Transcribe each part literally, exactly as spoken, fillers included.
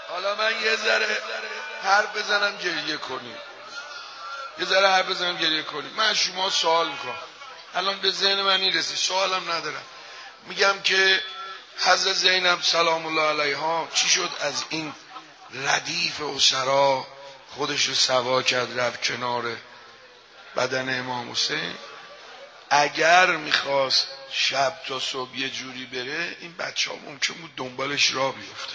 حالا من یه ذره حرف بزنم گریه کنیم، یه ذره حرف بزنم گریه کنیم. من از شما سوال میکنم، الان به ذهن من این رسید، سوالم ندارم. میگم که حضرت زینب سلام الله علیها چی شد از این ردیف اسرا خودش رو سوا کرد رفت کنار بدن امام حسین؟ اگر میخواست شب تا صبح یه جوری بره، این بچه ها ممکن بود دنبالش را بیفته.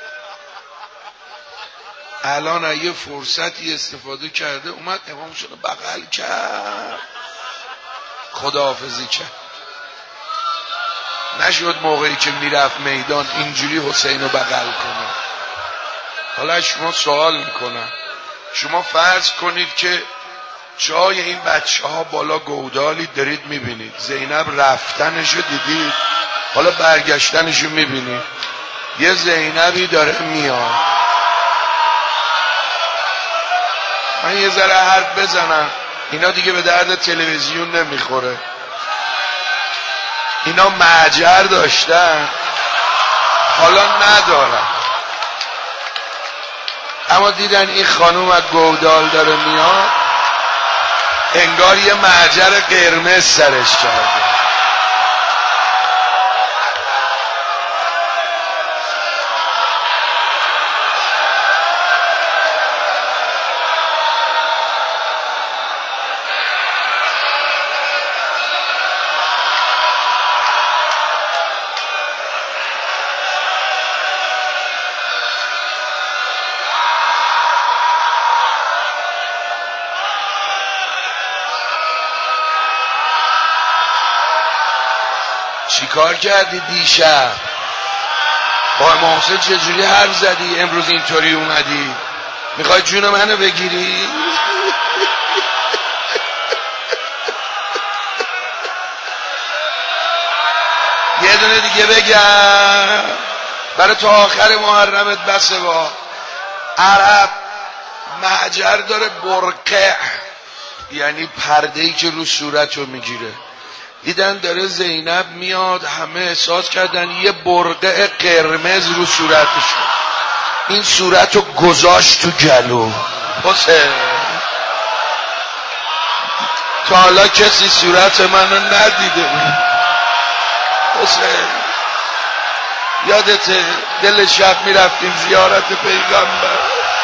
الان اگه فرصتی استفاده کرده اومد امامشون رو بغل کرد، خداحافظی کرد. نشد موقعی که میرفت میدان اینجوری حسین رو بغل کنه. حالا شما سوال میکنم، شما فرض کنید که جای این بچه ها بالا گودالی دارید میبینید، زینب رفتنشو دیدید، حالا برگشتنشو میبینید، یه زینبی داره میاد. من یه ذره حرف بزنم، اینا دیگه به درد تلویزیون نمیخوره. اینا معجر داشتن، حالا ندارن، اما دیدن این خانوم از گودال داره میاد، انگار یه معجر قرمز سرش کرده. چی کار کردی دیشب؟ با امام حسین چجوری حرف زدی؟ امروز اینطوری اومدی میخوای جون منو بگیری؟ یه دونه دیگه بگم برای تا آخر محرمت بسه. با عرب معجر داره، برقع یعنی پرده‌ای که رو صورتو میگیره. دیدن داره زینب میاد، همه احساس کردن یه برقع قرمز رو صورتش، این صورتو گذاشت تو گلو. حسین تا حالا کسی صورت منو ندیده بود. حسین یادته دل شب میرفتیم زیارت پیغمبر،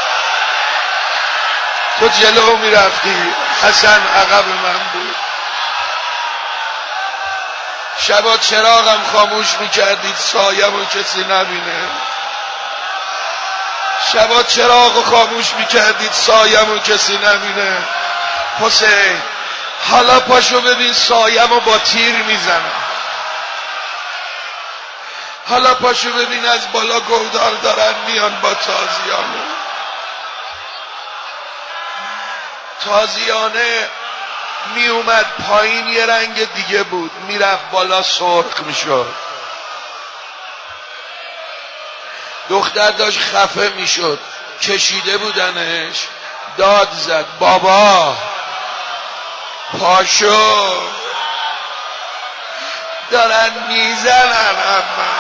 تو جلو میرفتی، حسن عقب من بود، شبا چراغم خاموش میکردید سایه‌مو کسی نبینه، شبا چراغو خاموش میکردید سایه‌مو کسی نبینه. حسین حالا پاشو ببین سایه‌مو با تیر میزنم، حالا پاشو ببین از بالا گودال دارن میان با تازیانه. تازیانه می اومد پایین یه رنگ دیگه بود، میرفت بالا سرخ میشد. دختر داشت خفه میشد، کشیده بودنش، داد زد بابا پاشو، دارن میزنن اما.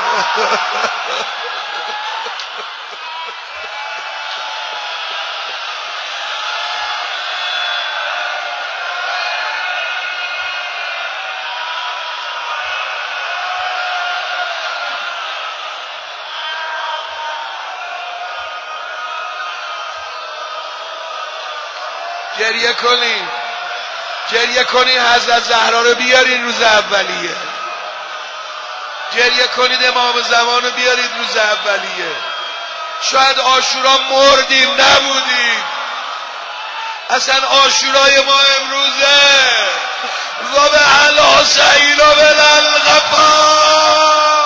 گریه کنین، گریه کنین حضرت زهرا رو بیارین روز اولیه، گریه کنید امام زمان رو بیارید روز اولیه. شاید عاشورا مردیم نبودیم، اصلا عاشورای ما امروزه. و به الحسین و بالغفار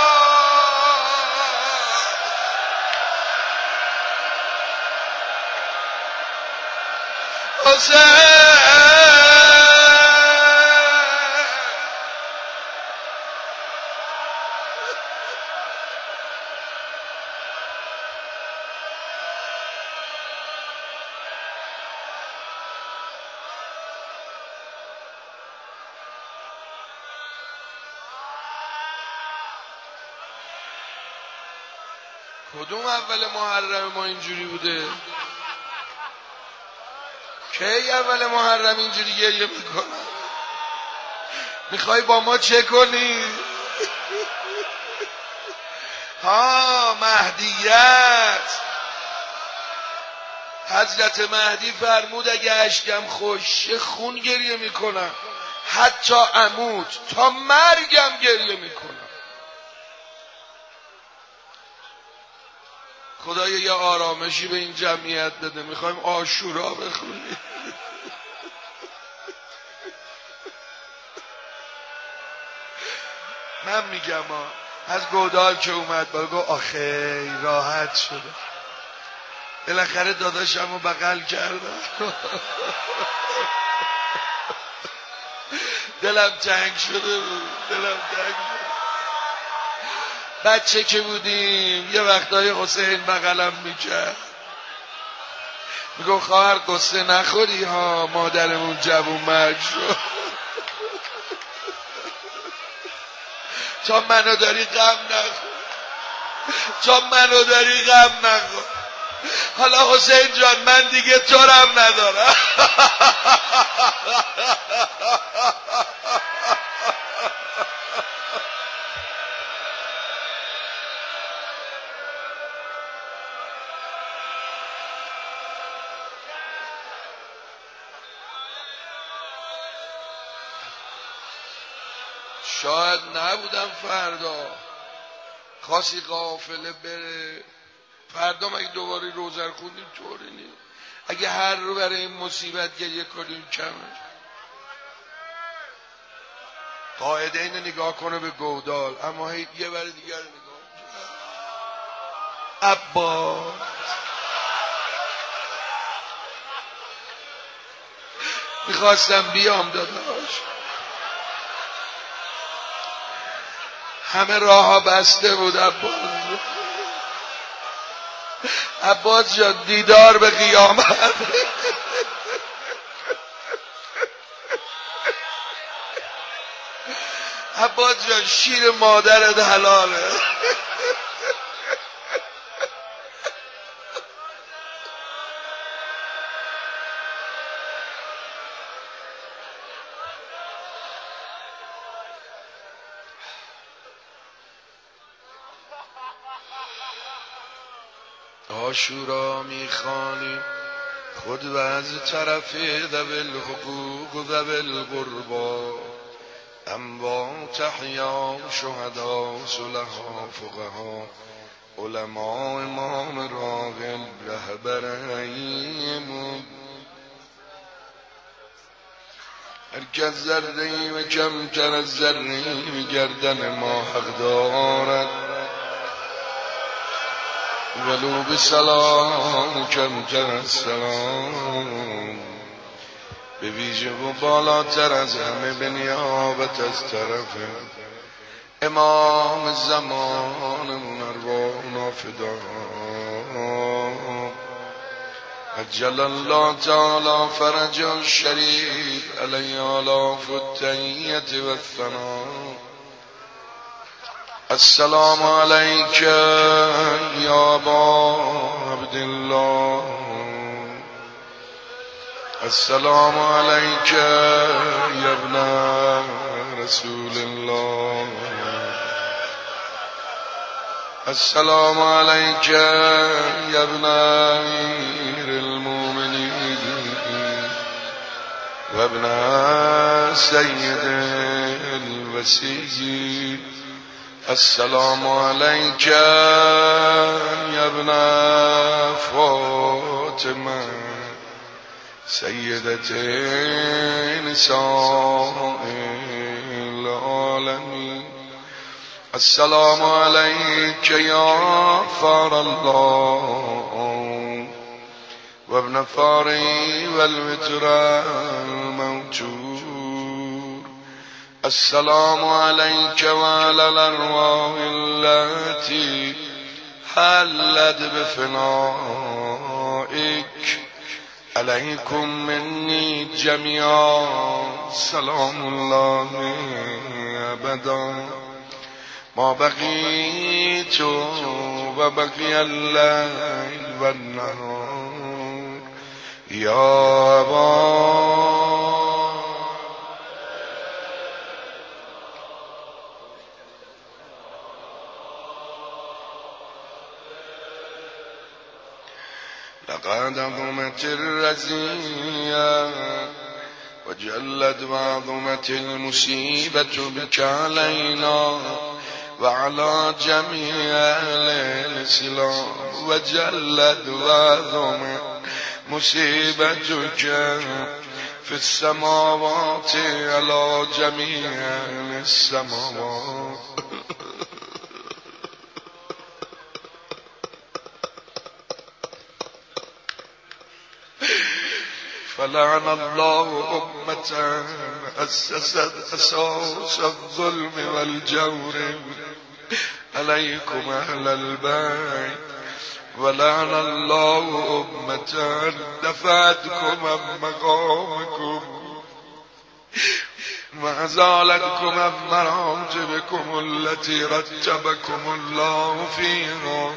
حسین. کدوم اول محرم ما اینجوری بوده؟ کی اول محرم اینجوری گریه میکنن؟ میخوای با ما چه کنی؟ ها مهدیت. حضرت مهدی فرمود اگه اشکم خوشه خون گریه میکنم، حتی اموت، تا مرگم گریه میکنم. خدایا یه آرامشی به این جمعیت بده، میخوایم عاشورا بخونیم. من میگم ها از گودال که اومد بالا گفت آخه راحت شده، بالاخره داداشم رو بغل کردم. دلم تنگ شده بود، دلم تنگ شده. بچه که بودیم یه وقتای حسین بغلم میکرد، میگو خواهر قصه نخوری ها، مادرمون جوون مرگ شد. تا منو داری غم نخور، تا منو داری غم نخور. حالا حسین جان من دیگه تو رم ندارم. شاید نبودم فردا، خاصی قافله بره فردا، مگه دوباره روزر خوندیم؟ طوری نیست. اگه هر رو برای این مصیبت گریه کنیم کمه. قاعده اینو نگاه کنه به گودال، اما هی یه بر دیگر نگاه عباس. میخواستم بیام داداش، همه راه ها بسته بود. عباس عباس جان دیدار به قیامت. عباس جان شیر مادرت حلاله. عاشورا میخوانیم خود و از طرف ذوی الحقوق و ذوی القربا، اموات احیا شهدا صلحا فقها، علما امام راغب رهبریم. هرکس ذره و کمتر از ذره گردن ما حق دارد، ولو به سلام کمتر از سلام، به ویژه و بالاتر از همه به نیابت از طرف امام زمانمون ارواحنا فدا. عجل الله تعالی فرج الشریف علی آلاف التحیت و الثنا. السلام علیک یا ابا عبدالله، السلام علیک یا ابن رسول الله، السلام علیک یا ابن امیر المؤمنین و ابن سید الوصی. السلام علیک یا ابن فاطمه سیدت نساء العالمین. السلام علیک یا فار الله و ابن فاری و الوتر الموتور. السلام علیک و علی الارواح التي حلت بفنائک، علیکم منی جمیعا سلام الله ابدا ما بقیت وبقي الليل والنهار يا أبا لقد عظمت الرزية وجلت وعظمت المصيبة بك علينا وعلى جميع أهل الإسلام وجلت وعظمت مصيبتك في السماوات على جميع أهل السماوات فلعن الله أمة أسست أساس الظلم والجور عليكم أهل البيت ولعن الله أمة دفعتكم عن مقامكم وأزالتكم عن مراتبكم التي رتبكم الله فيها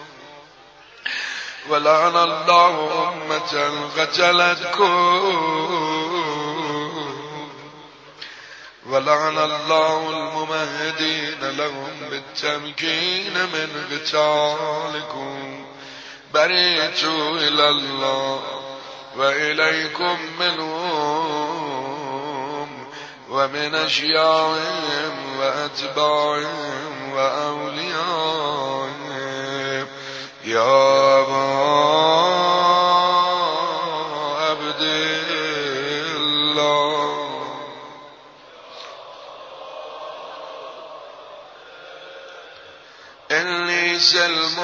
ولعن الله أمة قتلتكم ولعن الله الممهدين لهم بالتمكين من قتالكم برئت إلى الله وإليكم منهم ومن أشياعهم وأتباعهم وأوليائهم يا أبا عبد الله إني سلم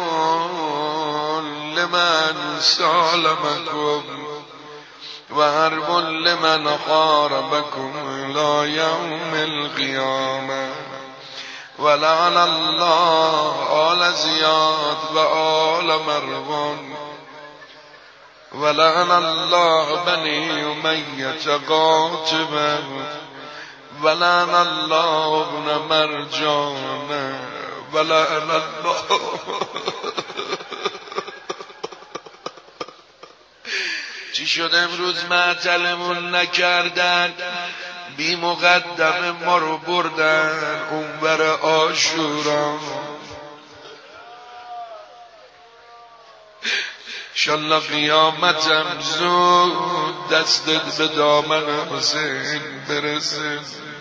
لمن سالمكم وحرب لمن حاربكم إلى يوم القيامة ولعن الله آل زياد وآل مروان ولعن الله بني أمية قاتبا ولعن الله ابن مرجان ولعن الله چی شد امروز معطلمون نکردن بی مقدم ما رو بردن اونور عاشورا انشالله قیامتم زود دستت به دامن حسین برسه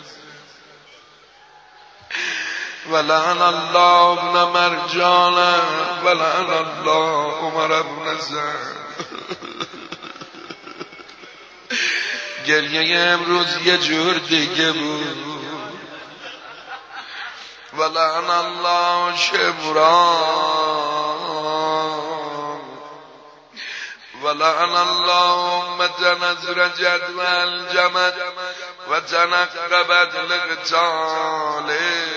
ولعن الله ابن مرجان ولعن الله عمر ابن زید گریه امروز یه جور دیگه بود ولعن الله شمران ولعن الله أمة نزرجت والجمد وتنقبت لقتالك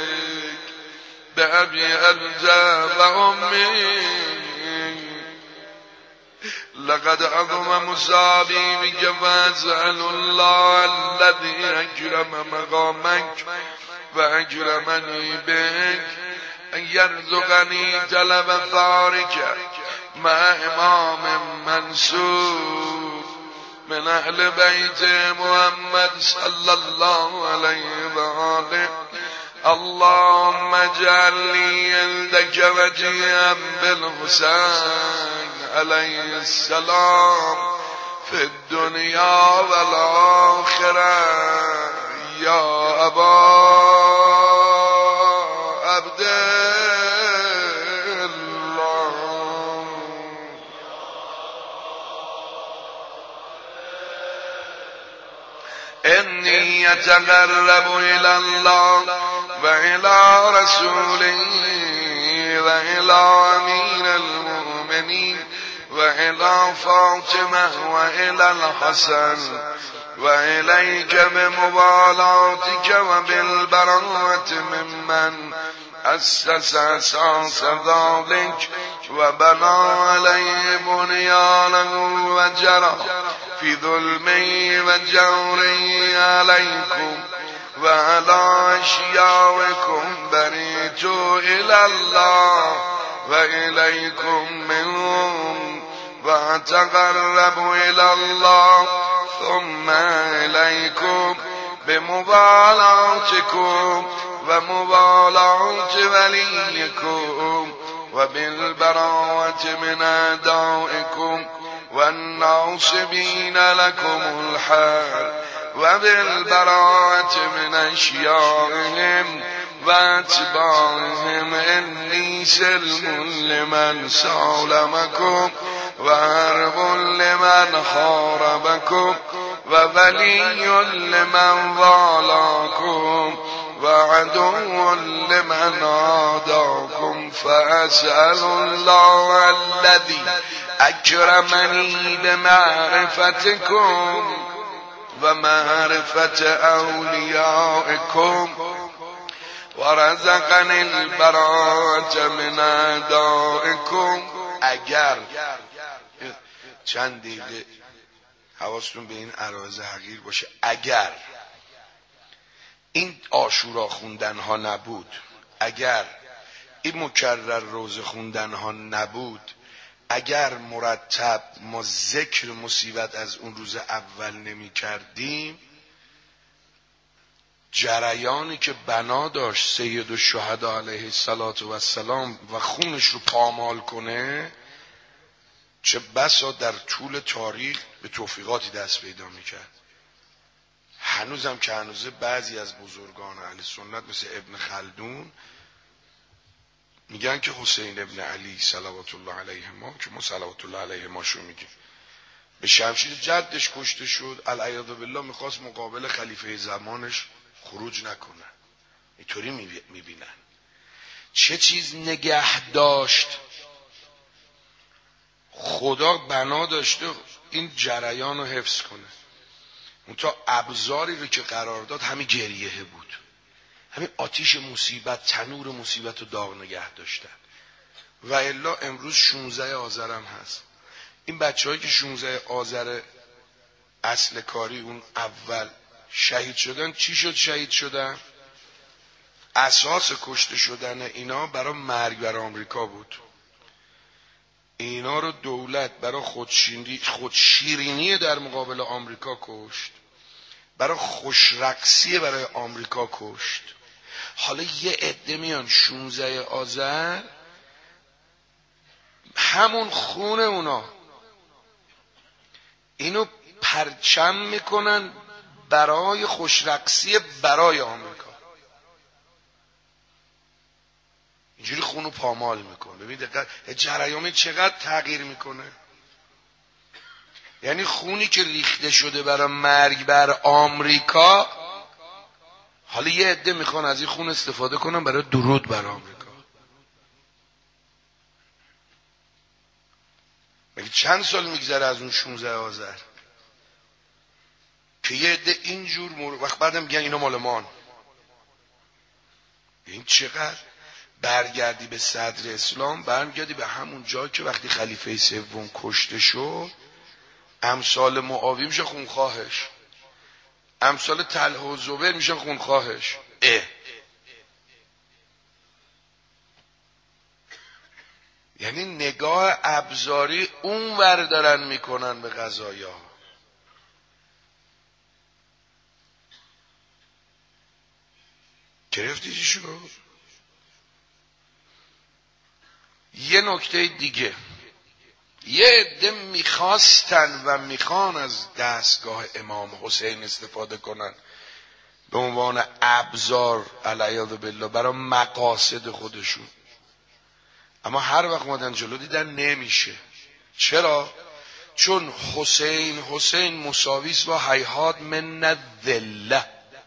بأبي أنت وأمي لقد عظم مصابي بك فأسأل الله الذي أكرم مقامك وأكرمني بك أن يرزقني طلب ثارك مع إمام منصور من أهل بيت محمد صلى الله عليه وآله اللهم اجعل لي عندك وجيها بالحسين عليه السلام في الدنيا والآخرة يا أبا عبد الله إني أتقرب إلى الله وإلى رسوله وإلى أمير المؤمنين وإلى فاطمة وإلى الحسن وإليك بمبالاتك وبالبراءة ممن أسس أساس ذلك وبنى عليه بنيانه وجرى في ظلمه وجوره عليكم وعلى أشياءكم بريت إلى الله وإليكم منهم وأتقرب إلى الله ثم إليكم بمبالغتكم ومبالغة وليكم وبالبراءة من أعدائكم والناصبين لكم الحال وبالبراءة من أشيائهم واتباعهم إني سلم لمن سالمكم وحرب لمن حاربكم وولي لمن والاكم وعدو لمن عاداكم فأسأل الله الذي أكرمني بمعرفتكم ومعرفة أوليائكم ورزقني البراءة من أعدائكم. اگر چند دقیقه حواستون به این عرایض حقیر باشه، اگر این عاشورا خوندن ها نبود، اگر این مکرر روزه خوندن ها نبود، اگر مرتب ما ذکر مصیبت از اون روز اول نمی کردیم، جریانی که بنا داشت سید الشهدا علیه السلام و خونش رو پامال کنه، چه بسا در طول تاریخ به توفیقاتی دست پیدا میکرد. هنوزم که هنوزه بعضی از بزرگان اهل سنت مثل ابن خلدون میگن که حسین ابن علی صلوات الله علیه ما، که ما صلوات الله علیه ما شو میگیم، به شمشیر جدش کشته شد، العیاذ بالله میخواست مقابل خلیفه زمانش خروج نکنه. اینطوری میبینن. چه چیز نگه داشت؟ خدا بنا داشته این جریان رو حفظ کنه. اون تا ابزاری رو که قرار داد همین گریه بود، همین آتیش مصیبت، تنور مصیبت رو داغ نگه داشتن. و الا امروز شانزده آذر هم هست. این بچه هایی که شانزده آذر اصل کاری اون اول شهید شدن، چی شد شهید شدن؟ اساس کشته شدن اینا برای مرگ بر آمریکا بود. اینا رو دولت برای خودشیرینی در مقابل آمریکا کشت، برای خوشرقصی برای آمریکا کشت. حالا یه عده میان شانزده آذر همون خون اونا اینو پرچم میکنن برای خوشرقصی برای آمریکا. اینجوری خونو پامال میکنه. ببین دقیقا جریان چقدر تغییر میکنه. یعنی خونی که ریخته شده برای مرگ بر آمریکا، حالا یه عده میخوان از این خون استفاده کنن برای درود بر آمریکا. مگه چند سال میگذره از اون شانزده آذر که یه عده اینجور مور... وقت بعدم میگن اینا مال مان. این چقدر برگردی به صدر اسلام، برمیگردی به همون جا که وقتی خلیفه سوم کشته شد، امثال معاویه میشه خونخواهش، امثال طلحه و زبیر میشه خونخواهش. اه یعنی نگاه ابزاری اون ور دارن میکنن به قضایا. گرفتی چی شد؟ یه نکته دیگه، یه عده میخواستن و میخوان از دستگاه امام حسین استفاده کنن به عنوان ابزار العیاذ بالله برای مقاصد خودشون، اما هر وقت اومدن جلو دیدن نمیشه. چرا؟ چون حسین حسین مساویس با هیهات من الذله.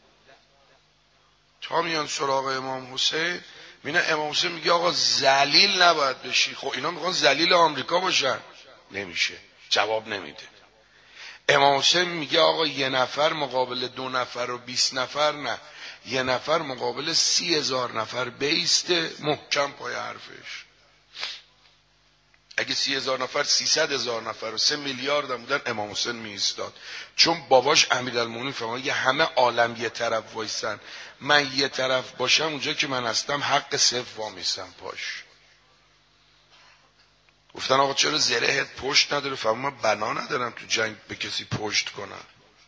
تا میان سراغ امام حسین مینا امام حسین میگه آقا ذلیل نباید بشی. خب اینا میخوان ذلیل آمریکا باشن، نمیشه، جواب نمیده. امام حسین میگه آقا یه نفر مقابل دو نفر و بیست نفر نه، یه نفر مقابل سی هزار نفر بیسته محکم پای حرفش. اگه سی هزار نفر سیصد هزار نفر و سه میلیارد هم بودن امام حسین می ایستاد، چون باباش امیرالمومنین فرمود یه همه عالم یه طرف وایسن، من یه طرف باشم اونجا که من هستم حق صفر وامیستم پاش. گفتن آقا چرا زرهت پشت نداره؟ فرمود من بنا ندارم تو جنگ به کسی پشت کنم.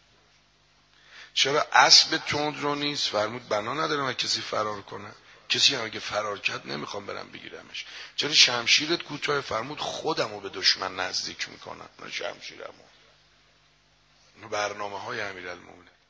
چرا اسب تند رو نیست؟ فرمود بنا ندارم از کسی فرار کنم. کسی هم اگه فرار کرد نمیخوام برم بگیرمش. چرا شمشیرت کوتاه؟ فرمود خودمو به دشمن نزدیک میکنم نه شمشیرمو. برنامه های امیرالمومنین.